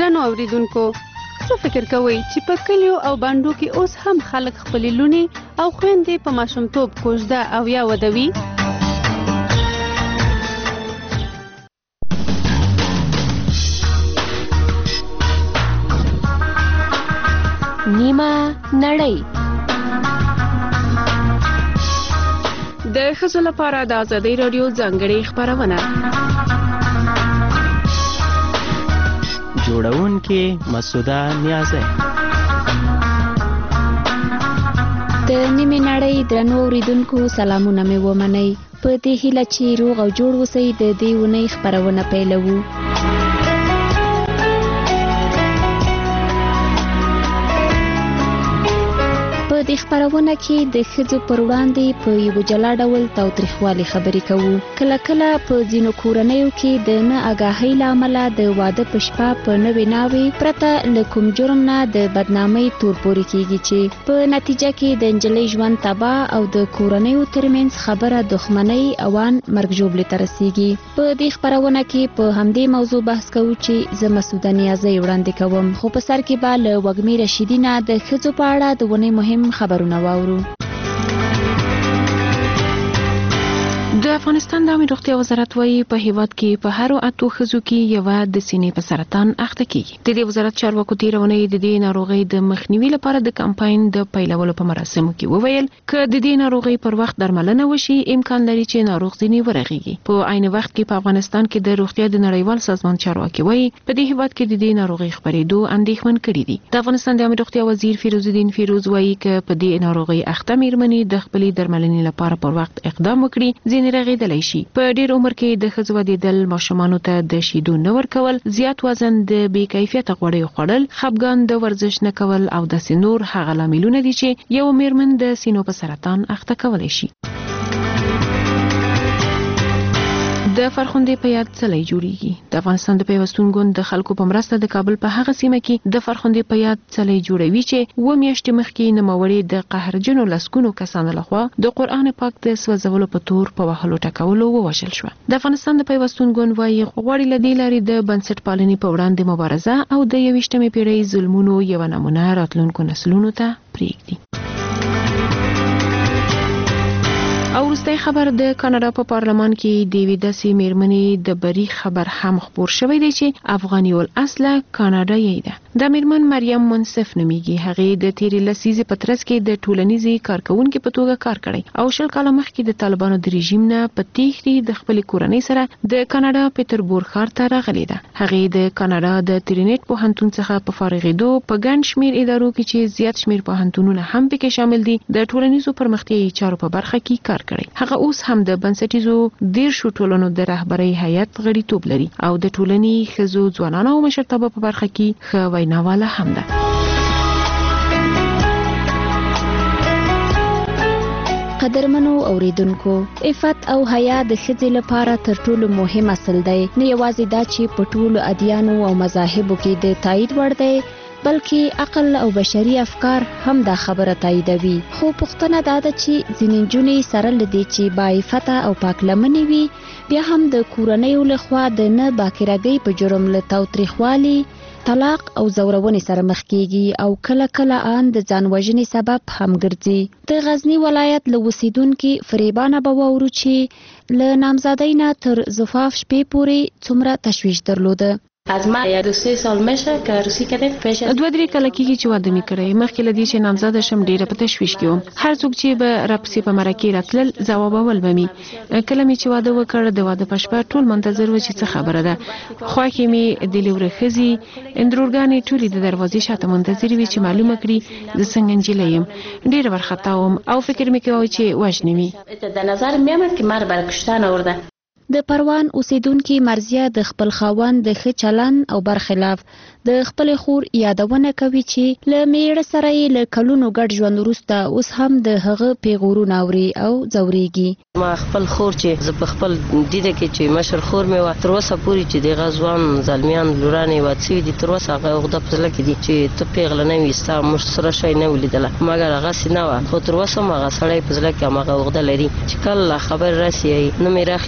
ګرانو اوریدونکو، څه فکر کوئ چې په کلیو او بانډو کې اوس هم خلک خپلې لونې او خویندې په ماشومتوب کوژده او یا ودوي؟ نیمه نړۍ د ښځو لپاره د ازادۍ راډیو ځانګړې خپرونه. جوړونکې مسعوده نیازی. د نیمه نړۍ درنو اوریدونکو سلامونه مې ومنئ. په دې هیله چې روغ او جوړ اوسئ د دې اونۍ خپرونه پیلوو. په دې خپرونه کې د ښځو پر وړاندې په یو جلا ډول تاوتریخوالي خبرې کوو. کله کله په ځینو کورنیو کې د نه آګاهۍ له امله د واده په شپه په نوې ناوې پرته له کوم جرم نه د بدنامۍ تور پورې کېږي چې په نتیجه کې د نجلۍ ژوند تباه او د کورنیو ترمنځ خبره دښمنۍ اوان مرګ ژوبلې ته رسیږي. په دې خپرونه کې په همدې موضوع بحث کوو چې زه مسعوده نیازی وړاندې کوم، خو په سر کې به له وږمې رشیدي نه د ښځو په اړه د ونې مهم خبرونه واورو. د افغانستان د عامه روغتیا وزارت وايي په هیواد کې په هر 8 ښځو کې یو د سینې په سرطان اخته کیږي. د دې وزارت چارواکو تیرونه د دې ناروغۍ د مخنیوي لپاره د کمپاین د پیلولو په مراسمو کې وویل ک د دې ناروغۍ پر وخت درملنه وشي امکان لري چې ناروغ ځینې ورغېږي. په عین وخت کې په افغانستان کې د روغتیا د نړیوال سازمان چارواکي وايي په دې هیواد کې د دې ناروغۍ خپرېدو اندېښمن کړي دي. د افغانستان د عامه روغتیا وزیر فیروز الدین فیروز وايي ک په دې ناروغۍ اخته میرمنې د خپلې درملنې لپاره پر وخت اقدام وکړي ځینې رغېدلی شي. په ډېر عمر کې د ښځو ودېدل، ماشومانو ته د شیدو نه ورکول، زیات وزن، د بې کیفیته غوړیو خوړل، خپګان، د ورزش نه کول او داسې نور هغه لاملونه دي چې یو میرمن د سینو په سرطان اخته کولی شي. د فرخندې په یاد څلی جوړیږي. د افغانستان د پیوستون ګوند د خلکو په مرسته د کابل په هغه سیمه کې د فرخندې په یاد څلی جوړوي چې 2 میاشتې مخکې نوموړي د قهرجنو لسګونو کسانو لخوا د قرآن پاک د سوځولو په تور په وهلو ټکولو ووژل شوه. د افغانستان د پیوستون ګوند وايي غواړي له دې لارې د بنسټ پالنې په وړاندې مبارزه او د 21مې پیړۍ ظلمونو یو نمونه راتلونکو نسلونو ته پرېږدي. او وروستی خبر د کاناډا په پارلمان کې د یوې داسې میرمنې د بری خبر هم خپور شوی دی چې افغاني الاصله کاناډایي ده. د میرمن مریم منصف نومیږي. هغې د تیرې لسیزې په ترڅ کې د ټولنیزې کارکونکې په توګه کار کړی او 20 کاله مخکې د طالبانو د رژیم نه په تېښتې د خپلې کورنۍ سره د کاناډا پیټربورګ ښار ته راغلې ده. هغې د کاناډا د ترینیټ پوهنتون څخه په فارغېدو په ګڼ شمېر ادارو کې چې زیات شمېر پوهنتونونه هم پکې شامل دي د ټولنیزو پرمختیایي چارو په برخه کې کار کړی. هغه اوس هم د بنسټیزو 10 ټولنو د رهبرۍ هیئت غړیتوب لري او د ټولنې ښځو، ځوانانو او مشرتابه په برخه کې ښه ویناواله هم ده. قدرمنو اوریدونکو، عفت او حیا د ښځې لپاره تر ټولو مهم اصل دی. نه یوازې دا چې په ټولو ادیانو او مذاهبو کې د تایید وړ دی، بلکې عقل او بشري افکار هم دا خبره تاییدوي. خو پوښتنه دا ده چې ځینې نجونې سره له دې چې باعفته او پاکلمنې وي، بیا هم د کورنیو لخوا د نه باکرهګۍ په جرم له تاوتریخوالي، طلاق او زورونې سره مخ کیږي او کله کله ان د ځان وژنې سبب هم ګرځي. د غزنی ولایت له اوسیدونکو فریبانه به واورو چې له نامزادۍ نه تر زفاف شپې پورې څومره تشویش درلوده. از ما 2-3 سال میشه که عروسی کردیم. 2-3 کاله کېږي چې واده مې کړی. مخکې له دې چې نامزاده شم ډېره په تشویش کې وم. هر څوک چې به راپسې په مرکې راتلل ځوابول به مې. کله مې چې واده وکړ د واده په شپه ټول منتظر و چې څه خبره ده. خواښې مې د لیوره ښځې اندرورګانې ټولې د دروازې شاته منتظرې وې چې معلومه کړي زه څنګه نجلۍ یم. ډېره وارخطا وم او فکر مې کوه چې وژنې مې. در نظر میامد که مرا برای کشتن آورده. د پروان اوسیدونکو مرزیه د خپل خاوند د ښه چلند او برخلاف د خپل خور یادونه کوي چې له میړه سره یې له کلونو ګډ ژوند وروسته اوس هم د هغه پیغورونه اوري او ځورېږي. ما خپل خور چې زه په خپل دیده کې چې مشر خور مې وه تر اوسه پورې چې دغه ځوان زلمیان لورانې واده شوي دي تر اوسه هغه عقده په زړه کې دي چې ته پیغله نه وې ستا موږ سره شی نه ولیدله مګر هغسې نه وه خو تر اوسه هم هغه سړی په زړه کې هماغه عقده لري چې کله خبر راسي نو مې راخلي چې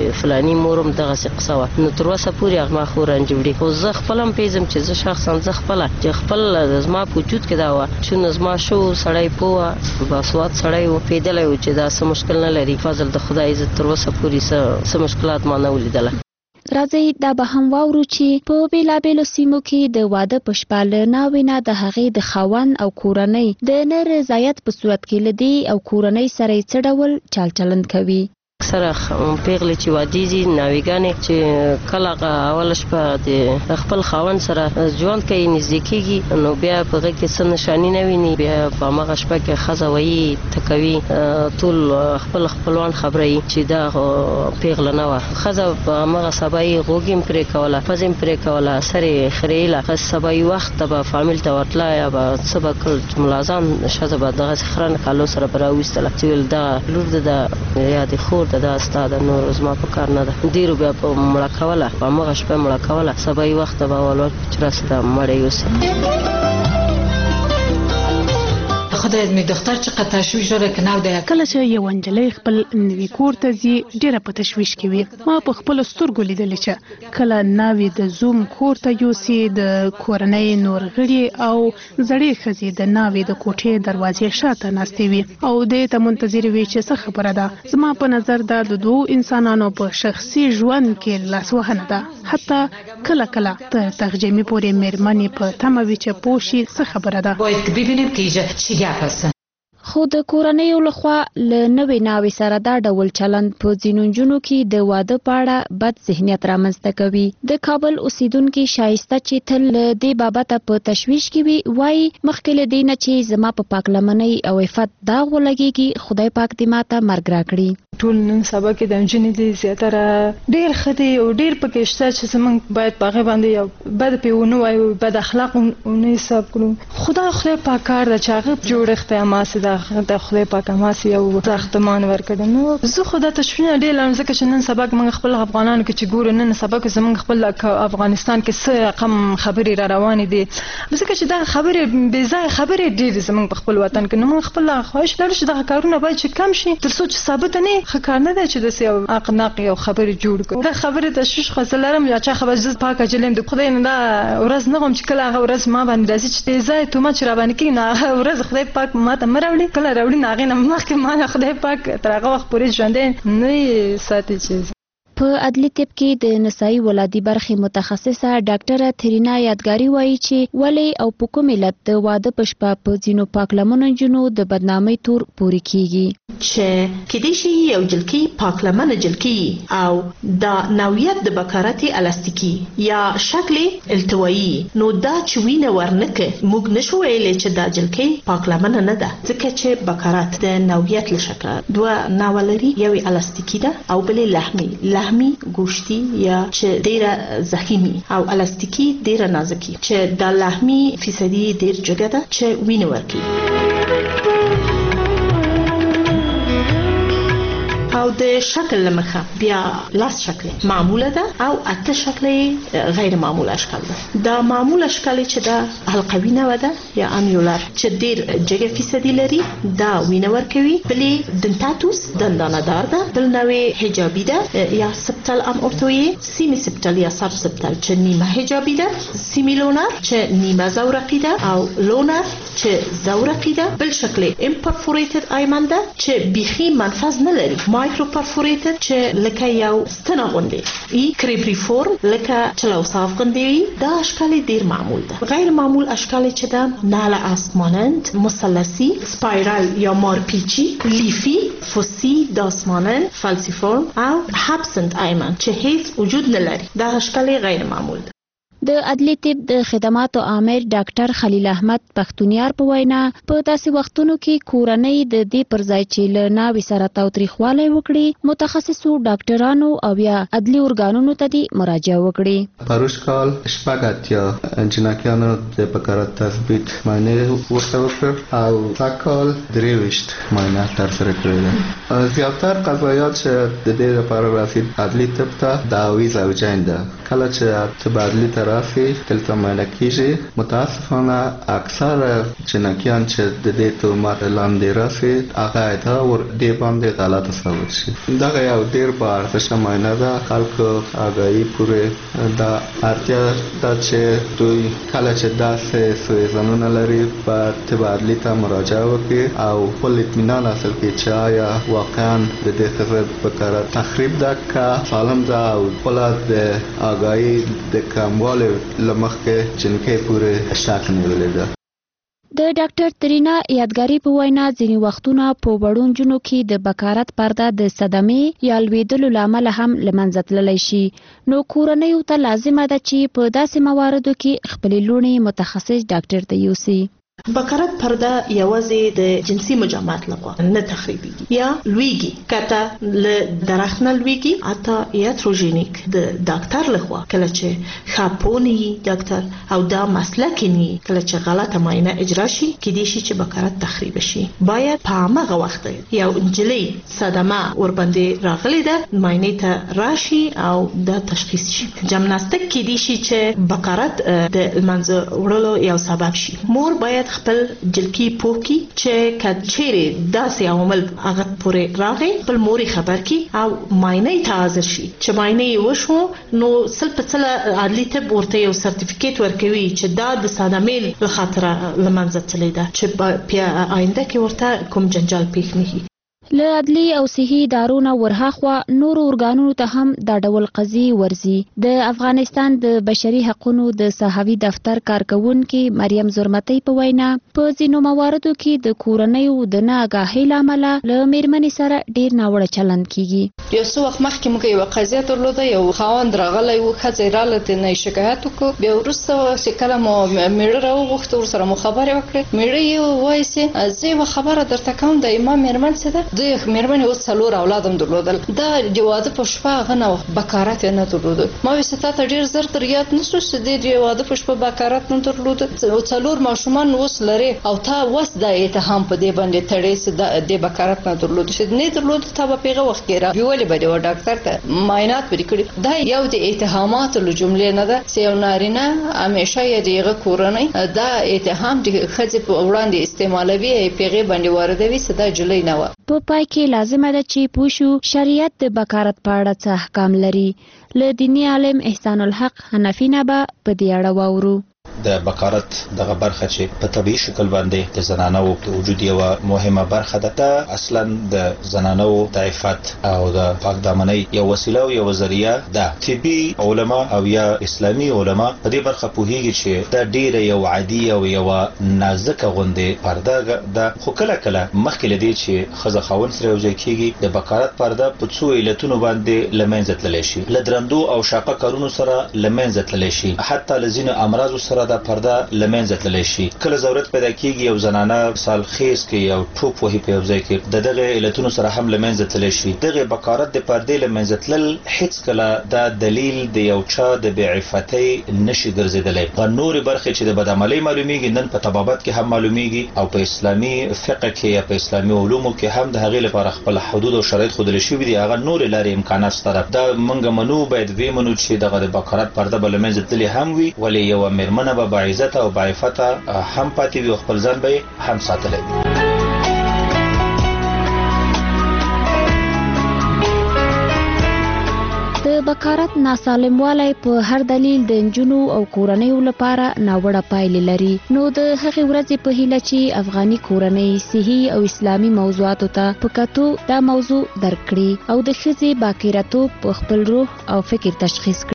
چې فلانی مورم دغه څه قصه و، نو تر اوسه پورې هغه ما خو رنج وړي. خو زه خپل هم پیژم چې زه شخصا زه خپل چې خپل زما په وجود کې دا و چې زما شو سړی په باسواد سړی و پیدلای و چې دا څه مشکل نه لري. فضل د خدای عزت تر اوسه پورې څه مشکلات ما نه ولیدله. راځي دا به هم واورو چې په بیلابیلو سیمو کې د واده په شپه له ناوې نه د هغې د خاوند او کورنۍ د نه رضایت په صورت کې له دې او کورنۍ سره یې څه ډول چال چلند کوي. اکثره پیغلې چې وادیږي ناویګانې چې کله اول شپه د خپل خاوند سره ژوند کوي نږدې کېږي، نو بیا په هغې کې څه نښاني نه ویني، بیا په هماغه شپه کې ښځه وایي تکوي ټول خپل خپلوان خبروي چې دا پیغله نه وه. ښځه په هماغه سبا یې غوږ یې پرې کوله، پزه یې پرې کوله، سر یې خریله. سبا یې وخت ته به فامیل ته ورتله یا به څه به کړل، ملازان ښځه به دغسې خرن کالو سره به راویستله چې ویل دا لور ده یا د خور دا ستا د نور زما په کار نه ده. ډېرو بیا په مړه کوله، په هماغه شپه مړه کوله. سبا یې وخت به ولور چې راسه دا مړی یوسي. خدای دې دختر چقدر تشویش لري که نو ده. کله چې یو نجلۍ خپل نوي کور ته ځي ډېره په تشویش کې وي. ما په خپلو سترګو لیدلې چې کله ناوې د زوم کور ته یوسي، د کورنۍ نور غړي او زړې ښځې د ناوې د کوټې دروازې شاته ناستې وي او دې ته منتظرې وي چې څه خبره ده. زما په نظر دا د دوو انسانانو په شخصي ژوند کې لاسوهنه ده. حتی کله کله تر ترجمې پورې مېرمنې په تمه وي چې پوه شي څه خبره ده. باید ببینیم که چی گپ هست. خو د کورنۍ لخوا له نوې ناوې سره دا ډول چلند په ځینو نجونو کې د واده په اړه بد ذهنیت رامنځته کوي. د کابل اوسیدونکي شایسته چې تل له دې بابته په تشویش کې وي وایي مخکې له دې نه چې زما په پاک لمنۍ او عفت داغ ولګېږي، خدای پاک دې ماته مرګ راکړي. ټول نن سبا کې د نجونې دي زیاتره ډېر ښه دي او ډېر پکې شته چې زموږ باید په هغې باندې یو بد پې ونه وایو، بد اخلاق ونه حساب کړو. خدای پاک کار ده چې هغه جوړښت یې هماسې ده، د خدای پاک هماسې یو ساختمان ورکړی. نو زه خو دا تشویشونه ډېر لرم ځکه چې نن سبا کې موږ خپل افغانانو کې چې ګورو، نن سبا کې زموږ خپل افغانستان کې څه رقم خبرې را روانې دي، ځکه چې دا خبرې بې ځایه خبرې ډېرې زموږ په خپل وطن کې. نو موږ خپل خواهش لرو چې دغه کارونه باید چې کم شي، تر څو چې ثابته نه ښه کار نه دی چې داسې یو اقناق یو خبرې جوړ کړو. دا خبرې تشویش خو زه لرم یا چا خبر زه پاکه جلیم د خدای نه دا ورځ نه غواړم چې کله هغه ورځ ما باندې راځي چې بې ځایه تهمت چې راباندې کېږي، نو هغه ورځ خدای پاک ما ته مه راوړي. کله راوړي نو هغې نه مخکې ما خدای پاک تر هغه وخت پورې ژوندی نه یې ساتي. چې په عدلي طب کې د نسایي ولادي برخې متخصصه ډاکټره ترینا یادګاري وایي چې ولې او په کوم علت د واده په شپه په ځینو پاکلمنو نجونو د بدنامۍ تور پورې کیږي. چې کېدای شي یو جلکۍ پاکلمنه جلکۍ او د نوعیت د بکارت الاستیکي یا شکل التوایی، نو دا چې وینه ورنکه موږ نشو ویلې چې دا جلکۍ پاکلمنه نه ده، ځکه چې بکارت د نوعیت له شکل دوه نوع لري، یو الاستیکي ده او بلې لحمي گوشتی یا چې ډیره زخیمی او الاستیکی ډیره نازکی. چې د لحمی فیصدی ډیر جګه ده چې وینه ورکي. او د شکل لمخه بیا لاس شکل معموله ده او اته شکل غیر معمول اشکال ده. دا معمول اشکال چې دا حلقوي نه ده یا انیولر چې ډیر جګه فیصدی لري، دا وینه ورکوي. بلې دنتاتوس دندانه دار ده، بل نوې حجابي ده یا سبتل ام اورتوي، سیمی سبتل یا سب سبتل چې نیمه حجابي ده، سیمی لونر چې نیمه زورقی ده او لونر چې زورقی ده. بل شکل امپرفوریتد ایمن ده چې بیخي منفذ نه لري، مایکرو پرفوریتد چې لکه یو ستنه غوندې، ای کریبری فورم لکه چلوصاف غوندې. دا اشکال ډیر معمول ده. غیر معمول اشکال چې ده ناله اسمانند، مثلثی، سپایرال یا مارپیچی، لیفی، فوسی، داسمانند، فالسیفورم او هابسنت ایمن چې هیڅ وجود نه لري. دا اشکال غیر معمول ده. د عدلي طب د خدماتو عامل ډاکټر خلیل احمد پښتونیار په وینا په داسې وختونو کې کورنۍ د دې پر ځای چې له ناوې سره تاوتریخوالی وکړي، متخصصو ډاکټرانو او یا عدلي ارګانونو ته دې مراجعه وکړي. پروش کال شپږ اتیا جنکیانو د بکارت تثبیت معاینه ورته وکړ او سږکال 23 معاینه ترسره کړې ده. زیاتر قضایات چې د دې لپاره رسید عدلي طب ته دعوی زوجین ده. کله چې ته به عدلي طرف راسي دلته معاینه کیږي. متاسفانه اکثر جنکیان چې د دې تهمت لاندې راسي هغه دا ور دې باندې غلط ثابت شي. دا یو ډیر با ارزښت معاینه ده. خلکو آگاهی پورې دا اړتیا ده چې دوی کله چې داسې سویزنونه لري په طب عدلي ته مراجعه وکړي او خپل اطمینان حاصل کړي چې آیا واقعا د دې ښځې بکارت تخریب ده که سالم ده او خپل د آگاهی د کموالي له مخکې جنکۍ پورې شک نیولې ده. د ډاکټر ترینا یادګاری په وینا ځینې وختونه په وړو نجونو کې د بکارت پرده د صدمې یا لوېدلو له امله هم له منځه تللی شي. نو کورنیو ته لازمه ده چې په داسې مواردو کې خپلې لوڼې متخصص ډاکټر ته یوسي. بکارت پرده یوازې د جنسي مجامعات لخوا نه تخریبیږي یا لویږي کته له درخت نه لویږي اته یاتروجینیک د ډاکټر لخوا کله چې خاپونی ډاکټر او دا مسلک ني کله چې غلطه معاینه اجرا شي کې دي شي چې بکارت تخریب شي. باید په هغه وخت یو انجلي صدمه ور باندې راغلي ده معاینه ته راشي او دا تشخیص شي. جمناستیک کې دي شي چې بکارت د منځ وړلو یو سبب شي. مور باید خپل جلکی پوکی چې کچېره داسې عوامل هغه پورې راغی خپل موري خبر کی او معاینه ته حاضر شي. چې معاینه وشو نو سل په سل عدلي طب ورته یو سرټیفیکیټ ورکوي چې دا د صدمې له خاطر لمنځه تللی ده چې په آینده کې ورته کوم جنجال پیښ نه شي. له عدلي او صحي ادارو ورهاخوا نور ارګانونو ته هم دا ډول قضیې ورځي. د افغانستان د بشري حقوقو د صحافي دفتر کارکونکي مریم زرمتي په وینا په ځینو مواردو کې د کورنیو د ناآګاهۍ له امله له میرمنې سره ډیر ناوړه چلند کیږي. یو څو وخت مخکې موږ یو قضیه درلوده، یو خاوند راغلی و، ښځې راله نه شکایت وکړو، بیا وروسته چې کله مو میړه راوغوښته ورسره مو خبرې وکړې، میړه یې ووایي چې زه یوه خبره درته کوم د ما میرمن څه ده، دوی میرمنې اوس 4 اولاد هم درلودل، دا د واده په شپه هغه نه بکارت یې نه درلوده. ما ویل تا ته ډېر زر تر یاد نه شو چې د واده په شپه بکارت نه درلوده، 4 ماشومان اوس لري او تا اوس د اتهام په دې باندې تړې چې د بکارت نه درلوده، چې نه درلوده تا به پیغه وخت کې را ویولې به د ډاکټر ته معاینات پرې کړي. دا یو د اتهاماتو له جملې نه ده چې یو نارینه همیشه یې دغه کورنۍ دا اتهام د ښځې په وړاندې استعمالوي، پیغه باندې واردوي چې دا جلۍ نه و. په پای کې لازمه ده چې پوښو شریعت د بکارت په اړه څه احکام لري. له دیني عالم احسان الحق حنفي نه به په دې اړه واورو. د بکارت دغه برخه چې په طبيعي شکل باندې د زنانو د وجود یو مهمه برخه ده، دا اصلا د زنانو د عفت او د پاک دامنۍ یو وسیله او یو ذریعہ ده. طبي علما او یا اسلامي علما په دې برخه پوهیږي چې دا ډیره یو عادي او یو نازکه غوندې پرده ده، خو کله کله مخکې لدی چې خزه خاوند سره یوځای کیږي د بکارت پرده په څو علتونو باندې لمنځه تللی شي، لدرندو او شاقه کارونو سره لمنځه تللی شي، حتی لزینو امراض سره دا پرده لمنځه تللی شي. کله ضرورت پیدا کیږي یو زنانه مثال خیز کې یو ټوپ وهي په یو ځای کې د دغه علتونو سره هم لمنځه تللی شي. دغه بکارت د پردې لمنځه تلل هیڅ کله دا دلیل د یو چا د بې عفتۍ نشي ګرځېدلی. نورې برخې چې د بدعملۍ معلومیږي نن په طبابت کې هم معلومیږي او په اسلامي فقه کې یا په اسلامي علومو کې هم د هغې لپاره خپل حدود او شرایط ښودل شوي دي. هغه نورې لارې امکانات شته. دا موږ منو باید وی منو چې دغه د بکارت پرده به لمنځه تللې هم وي، ولې یوه میرمنه به باعزته او باعفته هم پاتې وي او خپل ځان به هم ساتلی وي. د بکارت ناسالموالی په هر دلیل د نجونو او کورنیو لپاره ناوړه پایلې لري. نو د هغې ورځې په هیله چې افغاني کورنۍ صحي او اسلامي موضوعاتو ته په کتو دا موضوع درک کړي او د ښځې باکیرتوب په خپل روح او فکر تشخیص کړي.